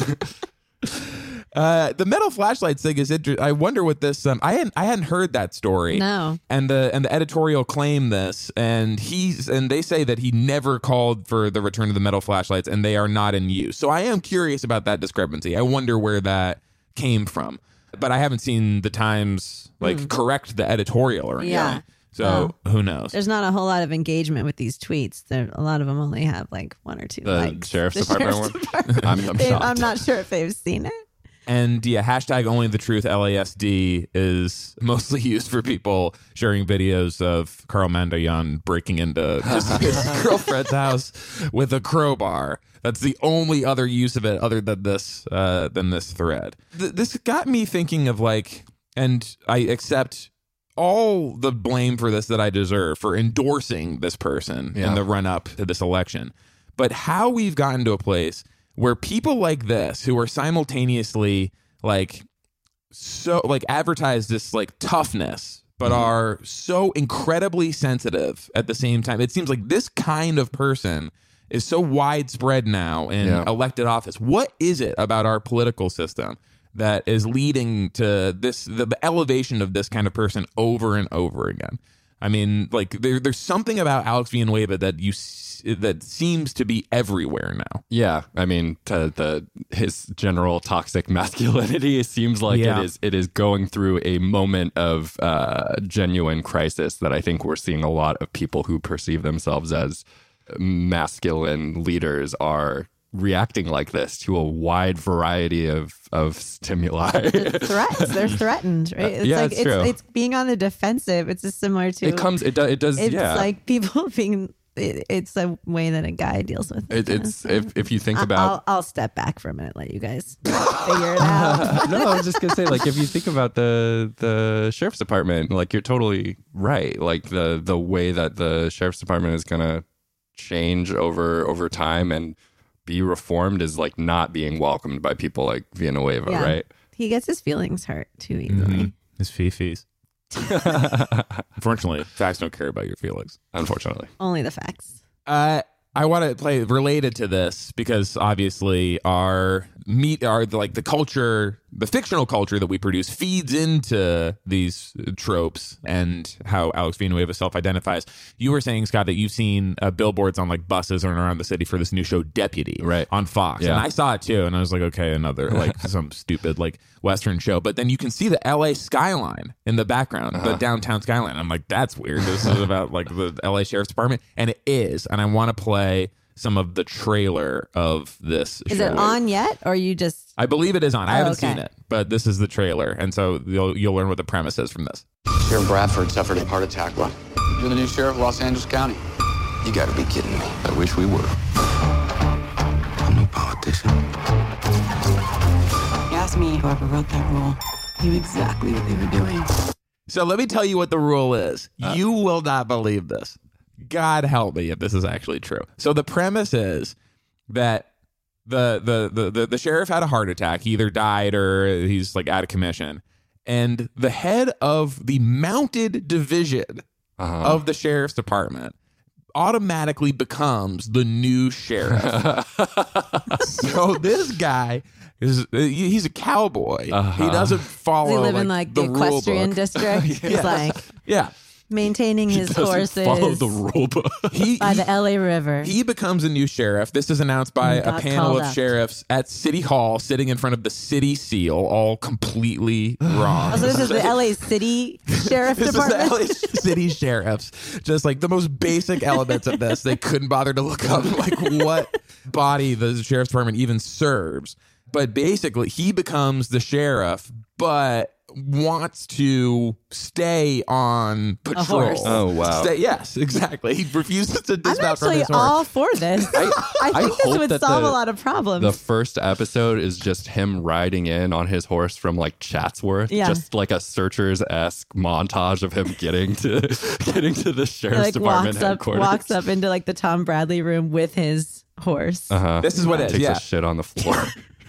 Uh, the metal flashlights thing is interesting. I wonder what this. Um, I hadn't. I hadn't heard that story. No. And the and the editorial claimed this, and he's and they say that he never called for the return of the metal flashlights, and they are not in use. So I am curious about that discrepancy. I wonder where that came from, but I haven't seen the Times like correct the editorial or anything. Yeah. So who knows? There's not a whole lot of engagement with these tweets. There, a lot of them only have like one or two The likes. sheriff's The department sheriff's one? department. I'm, I'm They- shocked. I'm not sure if they've seen it. And yeah, hashtag only the truth L A S D is mostly used for people sharing videos of Carl Mandayan breaking into his, his girlfriend's house with a crowbar. That's the only other use of it other than this uh, than this thread. Th- this got me thinking of like, and I accept all the blame for this that I deserve for endorsing this person Yeah. in the run up to this election. But how we've gotten to a place where people like this, who are simultaneously like so like advertise this like toughness but mm-hmm. are so incredibly sensitive at the same time. It seems like this kind of person is so widespread now in yeah. elected office. What is it about our political system that is leading to this, the, the elevation of this kind of person over and over again? I mean, like there, there's something about Alex Villanueva that you that seems to be everywhere now. Yeah, I mean, to the his general toxic masculinity, it seems like yeah. it is it is going through a moment of uh, genuine crisis that I think we're seeing a lot of people who perceive themselves as masculine leaders are reacting like this to a wide variety of of stimuli. Threats. They're threatened, right? It's yeah, like it's, it's, true. it's being on the defensive. It's just similar to it comes. It does. It does. It's yeah. like people being. It, it's a way that a guy deals with it. it it's if if you think I, about. I'll, I'll step back for a minute. Let you guys figure it out. No, I was just gonna say, like, if you think about the the sheriff's department, like, you're totally right. Like the the way that the sheriff's department is gonna change over over time and be reformed is like not being welcomed by people like Villanueva, yeah. right? He gets his feelings hurt too easily. Mm-hmm. His fifis. Unfortunately, facts don't care about your feelings. Unfortunately. Only the facts. Uh, I want to play related to this because obviously our meet, our like the culture, the fictional culture that we produce feeds into these tropes and how Alex Villanueva self-identifies. You were saying, Scott, that you've seen uh, billboards on like buses and around the city for this new show, Deputy, right, on Fox, yeah. and I saw it too, and I was like, okay, another like some stupid like Western show. But then you can see the L A skyline in the background, uh-huh. the downtown skyline. I'm like, that's weird. This is about like the L A Sheriff's Department, and it is. And I want to play some of the trailer of this is show. It on yet, or you just? I believe it is on. I oh, haven't okay. seen it, but this is the trailer, and so you'll you'll learn what the premise is from this. Sheriff Bradford suffered a heart attack. What? You're the new sheriff of Los Angeles County. You got to be kidding me. I wish we were. I'm no politician. You asked me, whoever wrote that rule knew exactly what they were doing. So let me tell you what the rule is. Uh, you will not believe this. God help me if this is actually true. So the premise is that the the the the, the sheriff had a heart attack. He either died or he's like out of commission. And the head of the mounted division uh-huh. of the sheriff's department automatically becomes the new sheriff. So this guy is he's a cowboy. Uh-huh. He doesn't follow. Does he live like, in like the, the equestrian district? Yes. He's like yeah. maintaining his he horses. Follow the rule book. He, by he, the L A River. He becomes a new sheriff. This is announced by a panel of up. sheriffs at City Hall, sitting in front of the city seal, all completely wrong. Oh, so this is the L A City Sheriff this Department? Is the L A City sheriffs. Just like the most basic elements of this. They couldn't bother to look up like what body the sheriff's department even serves. But basically, he becomes the sheriff, but wants to stay on patrol. Oh, wow. Stay, yes, exactly. He refuses to dismount from I'm his actually horse. all for this. I, I think I this hope would that solve the- a lot of problems. The first episode is just him riding in on his horse from like Chatsworth, Yeah. just like a Searchers-esque montage of him getting to getting to the He, sheriff's like department walks up, headquarters. walks up into like the Tom Bradley room with his horse. Uh-huh. This is what it is, Takes yeah. a shit on the floor.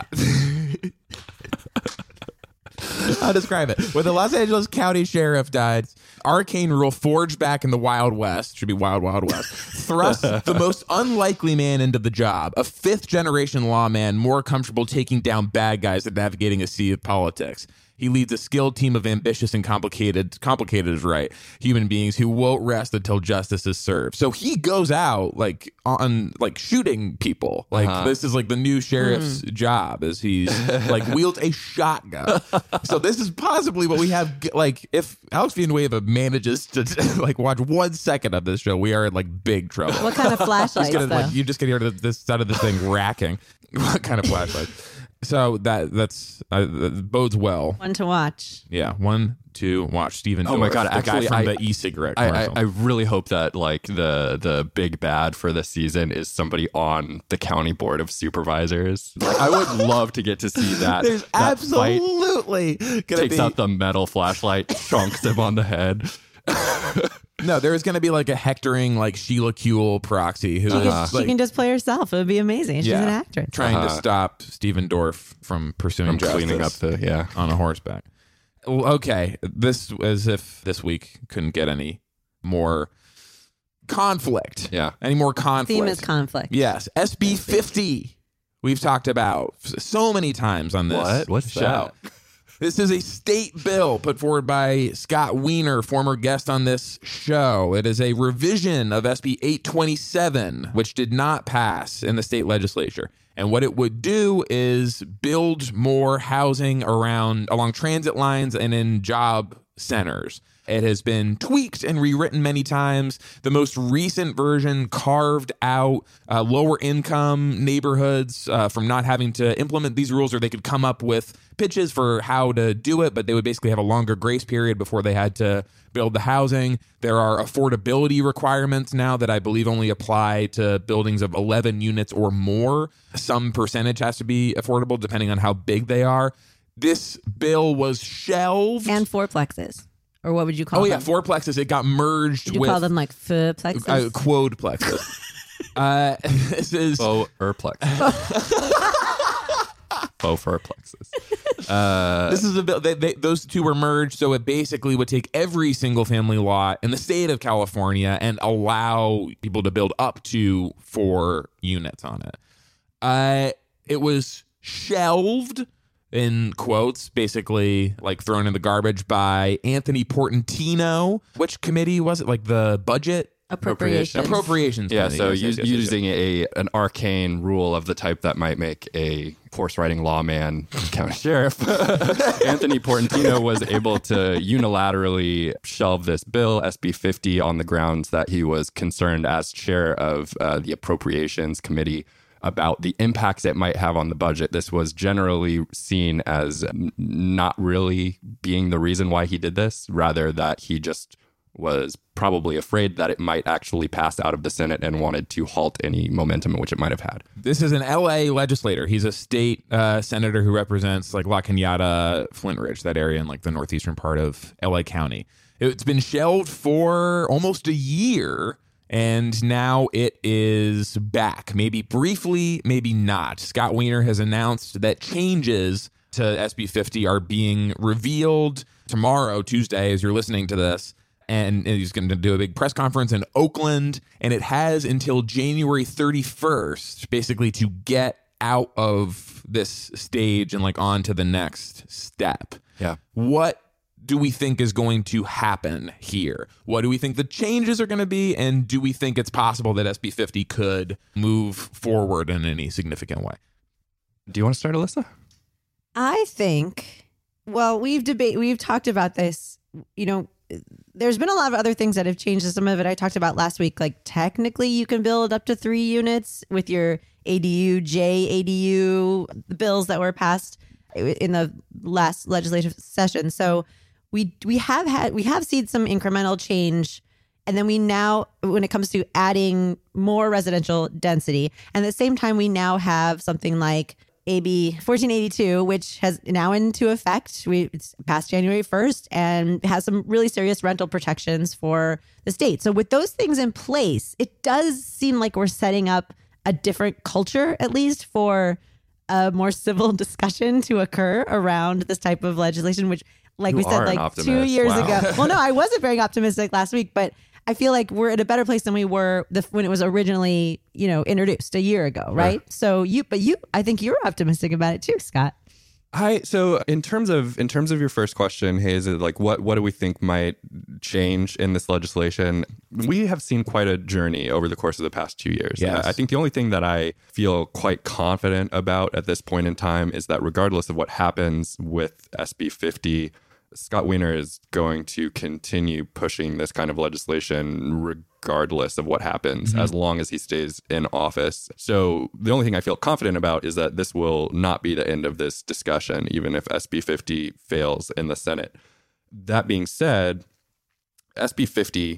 I'll describe it. When the Los Angeles County Sheriff died, arcane rule forged back in the Wild West, should be Wild Wild West, thrust the most unlikely man into the job, a fifth generation lawman more comfortable taking down bad guys than navigating a sea of politics. He leads a skilled team of ambitious and complicated, complicated is right, human beings who won't rest until justice is served. So he goes out like on like shooting people. Like Uh-huh. this is like the new sheriff's Mm. job is he's like wields a shotgun. So this is possibly what we have. Like if Alex Villanueva manages to like watch one second of this show, we are in like big trouble. What kind of flashlights, Just gonna, though? like, you just get hear this side of this thing racking. What kind of flashlight? So that that's uh, that bodes well. One to watch. Yeah, one, two, watch Stephen. Oh my Dorff, God, the actually, guy from I- the e-cigarette I, I, commercial. I really hope that like the the big bad for this season is somebody on the county board of supervisors. Like, I would love to get to see that. There's that fight. absolutely gonna Takes be out the metal flashlight, chunks him on the head. no. There is going to be like a hectoring like Sheila Kuehl proxy who She, is can, she like, can just play herself. It would be amazing. She's yeah, an actress. trying to Uh-huh. stop Stephen Dorff from pursuing I'm justice cleaning up the yeah. on a horseback. Okay, this as if this week couldn't get any more conflict. Yeah. Any more conflict. Theme is conflict. Yes. S B fifty. We've talked about so many times on this What? What's show. that? This is a state bill put forward by Scott Wiener, former guest on this show. It is a revision of S B eight twenty-seven, which did not pass in the state legislature. And what it would do is build more housing around along transit lines and in job centers. It has been tweaked and rewritten many times. The most recent version carved out uh, lower income neighborhoods uh, from not having to implement these rules, or they could come up with pitches for how to do it, but they would basically have a longer grace period before they had to build the housing. There are affordability requirements now that I believe only apply to buildings of eleven units or more. Some percentage has to be affordable depending on how big they are. This bill was shelved. And fourplexes. Or what would you call Oh, them? yeah, fourplexes. It got merged Would you with call them like fourplexes? uh, quadplexes. uh, this is Faux urplex. Faux furplexes. Uh, this is a bill. They, they, those two were merged, so it basically would take every single family lot in the state of California and allow people to build up to four units on it. Uh, it was shelved, in quotes, basically like thrown in the garbage by Anthony Portantino. Which committee was it? Like the budget? Appropriations. Appropriations. yeah, committee. so Yes, us- yes, yes, yes, using a an arcane rule of the type that might make a horse-riding lawman county sheriff, Anthony Portantino was able to unilaterally shelve this bill, S B fifty, on the grounds that he was concerned as chair of uh, the Appropriations Committee about the impacts it might have on the budget. This was generally seen as n- not really being the reason why he did this, rather that he just was probably afraid that it might actually pass out of the Senate and wanted to halt any momentum in which it might have had. This is an L A legislator. He's a state uh, senator who represents like La Cañada, Flint Ridge, that area in like the northeastern part of L A County. It's been shelved for almost a year, and now it is back. Maybe briefly, maybe not. Scott Wiener has announced that changes to S B fifty are being revealed tomorrow, Tuesday, as you're listening to this. And he's going to do a big press conference in Oakland, and it has until January thirty-first, basically, to get out of this stage and like on to the next step. Yeah. What do we think is going to happen here? What do we think the changes are going to be? And do we think it's possible that S B fifty could move forward in any significant way? Do you want to start, Alyssa? I think, well, we've debate, we've talked about this, you know, there's been a lot of other things that have changed. Some of it I talked about last week. Like technically you can build up to three units with your A D U, J A D U bills that were passed in the last legislative session. So we we have had, we have seen some incremental change. And then we now, when it comes to adding more residential density, and at the same time, we now have something like A B fourteen eighty-two, which has now into effect. We it's passed January first and has some really serious rental protections for the state. So with those things in place, it does seem like we're setting up a different culture, at least for a more civil discussion to occur around this type of legislation, which, like You we are said, an like optimist. two years Wow. ago. Well, no, I wasn't very optimistic last week, but I feel like we're in a better place than we were the, when it was originally, you know, introduced a year ago, right? So you, but you, I think you're optimistic about it too, Scott. Hi. So in terms of in terms of your first question, Hayes, like what what do we think might change in this legislation? We have seen quite a journey over the course of the past two years. Yes. I think the only thing that I feel quite confident about at this point in time is that regardless of what happens with S B fifty, Scott Wiener is going to continue pushing this kind of legislation regardless of what happens, mm-hmm. as long as he stays in office. So the only thing I feel confident about is that this will not be the end of this discussion, even if S B fifty fails in the Senate. That being said, S B fifty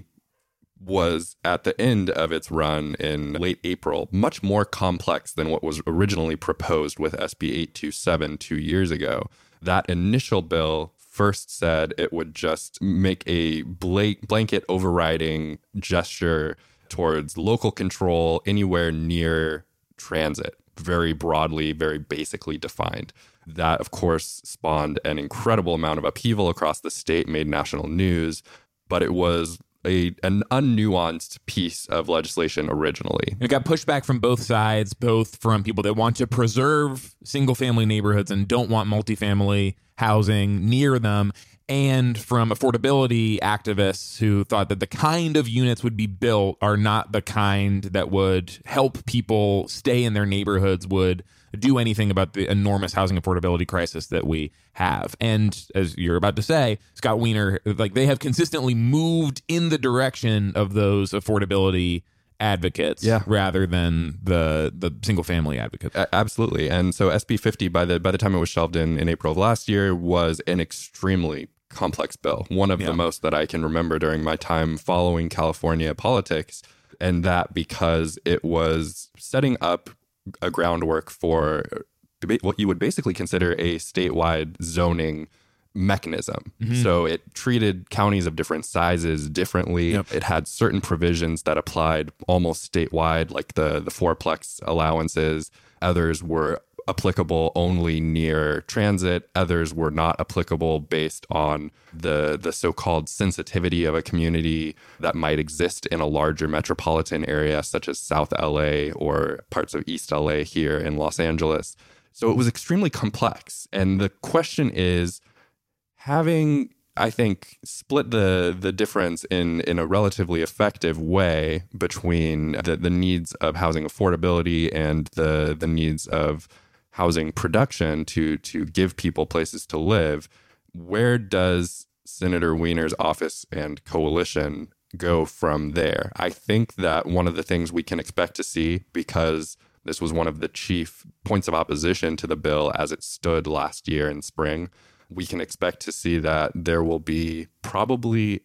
was at the end of its run in late April, much more complex than what was originally proposed with S B eight twenty-seven two years ago. That initial bill first said it would just make a bla- blanket overriding gesture towards local control anywhere near transit. very broadly, very basically defined. That, of course, spawned an incredible amount of upheaval across the state, made national news, but it was a an unnuanced piece of legislation originally. It got pushback from both sides, both from people that want to preserve single-family neighborhoods and don't want multifamily housing near them, and from affordability activists who thought that the kind of units would be built are not the kind that would help people stay in their neighborhoods, would do anything about the enormous housing affordability crisis that we have. And as you're about to say, Scott Wiener, like they have consistently moved in the direction of those affordability advocates yeah. rather than the the single family advocates. A- absolutely. And so S B fifty, by the by the time it was shelved in, in April of last year, was an extremely complex bill, one of yeah. the most that I can remember during my time following California politics. And that because it was setting up a groundwork for what you would basically consider a statewide zoning mechanism. Mm-hmm. So it treated counties of different sizes differently. Yep. It had certain provisions that applied almost statewide, like the, the fourplex allowances. Others were applicable only near transit. Others were not applicable based on the the so-called sensitivity of a community that might exist in a larger metropolitan area, such as South L A or parts of East L A here in Los Angeles. So it was extremely complex. And the question is, having, I think, split the the difference in, in a relatively effective way between the, the needs of housing affordability and the the needs of housing production to to give people places to live, where does Senator Wiener's office and coalition go from there? I think that one of the things we can expect to see, because this was one of the chief points of opposition to the bill as it stood last year in spring, we can expect to see that there will be probably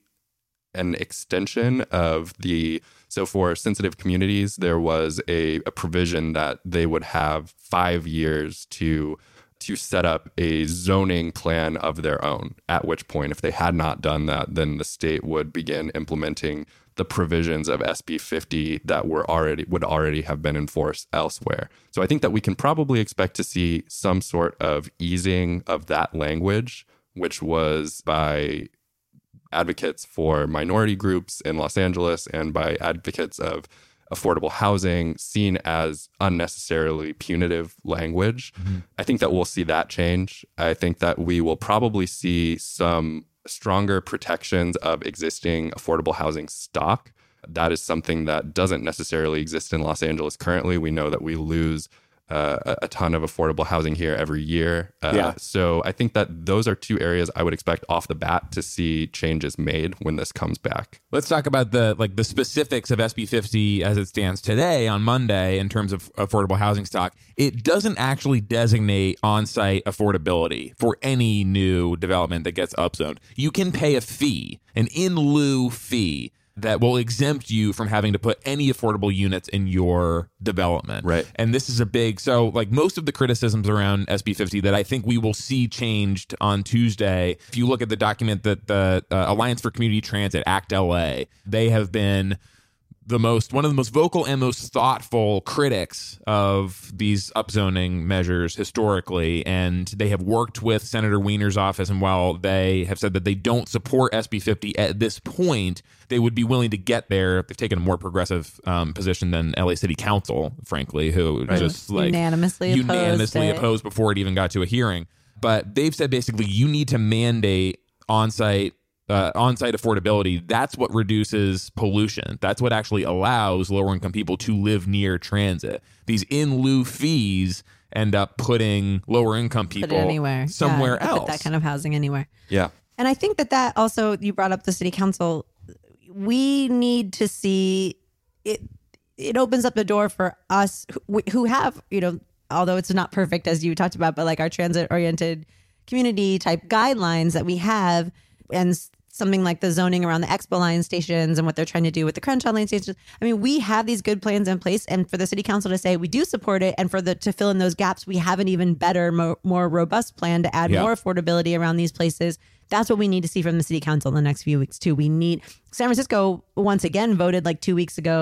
an extension of the, so for sensitive communities, there was a, a provision that they would have five years to to set up a zoning plan of their own, at which point, if they had not done that, then the state would begin implementing the provisions of S B fifty that were already would already have been enforced elsewhere. So I think that we can probably expect to see some sort of easing of that language, which was by advocates for minority groups in Los Angeles and by advocates of affordable housing seen as unnecessarily punitive language. Mm-hmm. I think that we'll see that change. I think that we will probably see some stronger protections of existing affordable housing stock. That is something that doesn't necessarily exist in Los Angeles currently. We know that we lose uh, a ton of affordable housing here every year. Uh, yeah. So I think that those are two areas I would expect off the bat to see changes made when this comes back. Let's talk about the like the specifics of S B fifty as it stands today on Monday in terms of affordable housing stock. It doesn't actually designate on-site affordability for any new development that gets upzoned. You can pay a fee, an in lieu fee, that will exempt you from having to put any affordable units in your development. Right. And this is a big, so like most of the criticisms around S B fifty that I think we will see changed on Tuesday, if you look at the document that the uh, Alliance for Community Transit, ACT L A, they have been the most, one of the most vocal and most thoughtful critics of these upzoning measures historically. And they have worked with Senator Wiener's office. And while they have said that they don't support S B fifty at this point, they would be willing to get there. They've taken a more progressive um, position than L A City Council, frankly, who right. just like unanimously, unanimously opposed, opposed before it even got to a hearing. But they've said basically you need to mandate on-site Uh, on-site affordability. That's what reduces pollution. That's what actually allows lower-income people to live near transit. These in lieu fees end up putting lower-income people Put it anywhere. somewhere yeah, else. Put that kind of housing anywhere. Yeah. And I think that that also, you brought up the city council. We need to see it. It opens up the door for us who, who have, you know, although it's not perfect as you talked about, but like our transit-oriented community type guidelines that we have, and something like the zoning around the Expo line stations and what they're trying to do with the Crenshaw line stations. I mean, we have these good plans in place, and for the city council to say we do support it, and for the to fill in those gaps, we have an even better, more, more robust plan to add yeah. more affordability around these places. That's what we need to see from the city council in the next few weeks too. We need, San Francisco once again voted like two weeks ago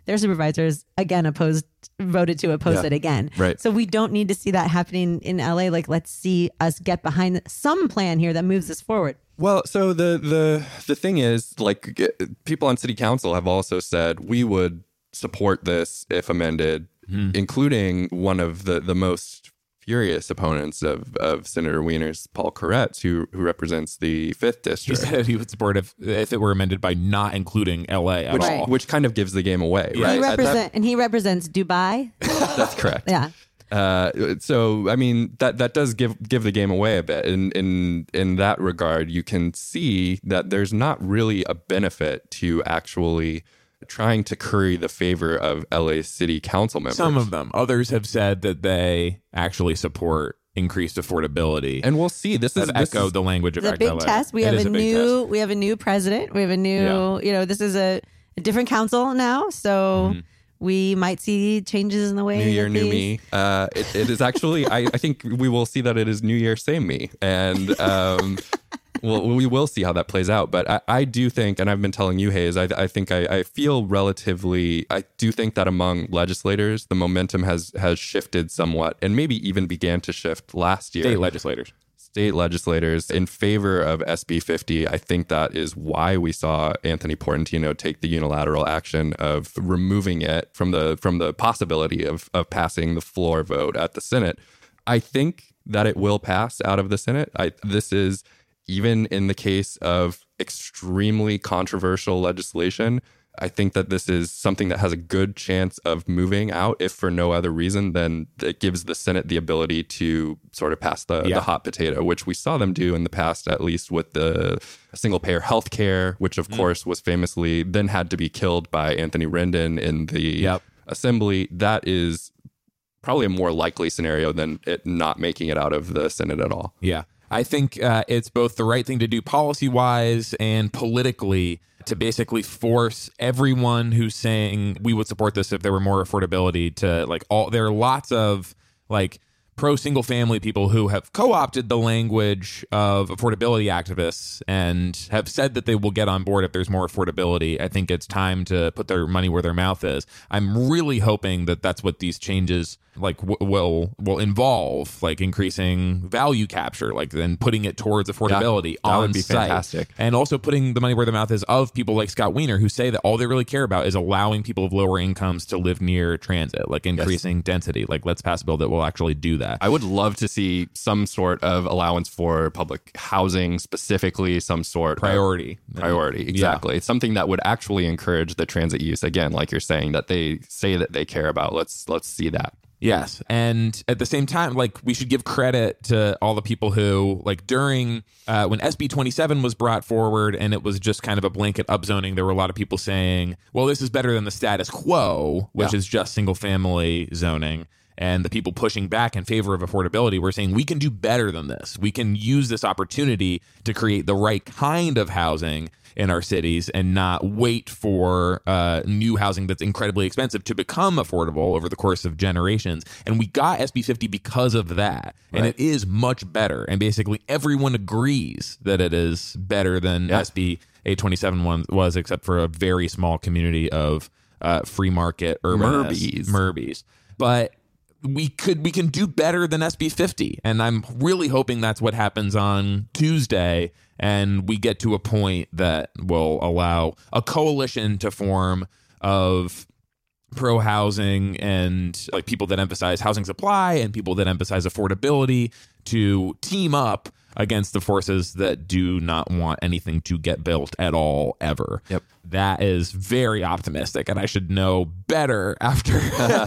their supervisors again opposed, voted to oppose Yeah. it again. Right. So we don't need to see that happening in L A. Like, let's see us get behind some plan here that moves us forward. Well, so the the the thing is, like, get- people on city council have also said we would support this if amended, Hmm. including one of the the most furious opponents of, of Senator Wiener's, Paul Koretz, who who represents the fifth He district. said he would support if if it were amended by not including L A at Which, all. Right. which kind of gives the game away, Yeah. right? He At that- represent and he represents Dubai. that's correct. Yeah. Uh, so I mean that that does give give the game away a bit. In in in that regard, you can see that there's not really a benefit to actually trying to curry the favor of L A City Council members. Some of them. Others have said that they actually support increased affordability. and we'll see. This is have this echoed is- the language of It's a Act big L A. test. We It have is a, big new test. we have a new president. We have a new Yeah. you know, this is a, a different council now. So we might see changes in the way New year, that new these- me. Uh, it, it is actually. I, I think we will see that it is New Year, same me, and um, well, we will see how that plays out. But I, I do think, and I've been telling you, Hayes, I, I think I, I feel relatively. I do think that among legislators, the momentum has has shifted somewhat, and maybe even began to shift last year. State legislators. State legislators in favor of S B fifty. I think that is why we saw Anthony Portantino take the unilateral action of removing it from the from the possibility of of passing the floor vote at the Senate. I think that it will pass out of the Senate. I, this is even in the case of extremely controversial legislation. I think that this is something that has a good chance of moving out, if for no other reason than it gives the Senate the ability to sort of pass the, Yeah. the hot potato, which we saw them do in the past, at least with the single payer health care, which of course was famously then had to be killed by Anthony Rendon in the Yep. assembly. That is probably a more likely scenario than it not making it out of the Senate at all. Yeah. I think uh, it's both the right thing to do policy wise and politically to basically force everyone who's saying we would support this if there were more affordability to like all. There are lots of like pro single family people who have co-opted the language of affordability activists and have said that they will get on board if there's more affordability. I think it's time to put their money where their mouth is. I'm really hoping that that's what these changes like w- will will involve, like increasing value capture, like then putting it towards affordability that on would be site. fantastic. And also putting the money where the mouth is of people like Scott Wiener, who say that all they really care about is allowing people of lower incomes to live near transit, like increasing density. Like, let's pass a bill that will actually do that. I would love to see some sort of allowance for public housing, specifically some sort Priority. of priority. Exactly. It's something that would actually encourage the transit use. Again, like you're saying, that they say that they care about. Let's let's see that. Yes. And at the same time, like, we should give credit to all the people who, like, during uh, when S B twenty-seven was brought forward and it was just kind of a blanket upzoning, there were a lot of people saying, well, this is better than the status quo, which Yeah. is just single family zoning. And the people pushing back in favor of affordability were saying, we can do better than this. We can use this opportunity to create the right kind of housing in our cities and not wait for uh, new housing that's incredibly expensive to become affordable over the course of generations. And we got S B fifty because of that. And Right. it is much better. And basically everyone agrees that it is better than Yeah. S B eight twenty-seven one was, except for a very small community of uh, free market urbanists. Murbies. Murbies. But we could we can do better than S B fifty, and I'm really hoping that's what happens on Tuesday, and we get to a point that will allow a coalition to form of pro housing and like people that emphasize housing supply and people that emphasize affordability to team up against the forces that do not want anything to get built at all ever. Yep. That is very optimistic, and I should know better after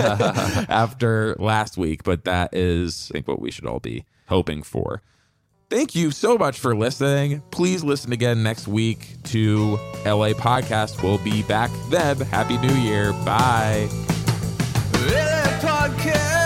after last week, but that is, I think, what we should all be hoping for. Thank you so much for listening. Please listen again next week to L A Podcast. We'll be back then. Happy New Year. Bye. L A Podcast.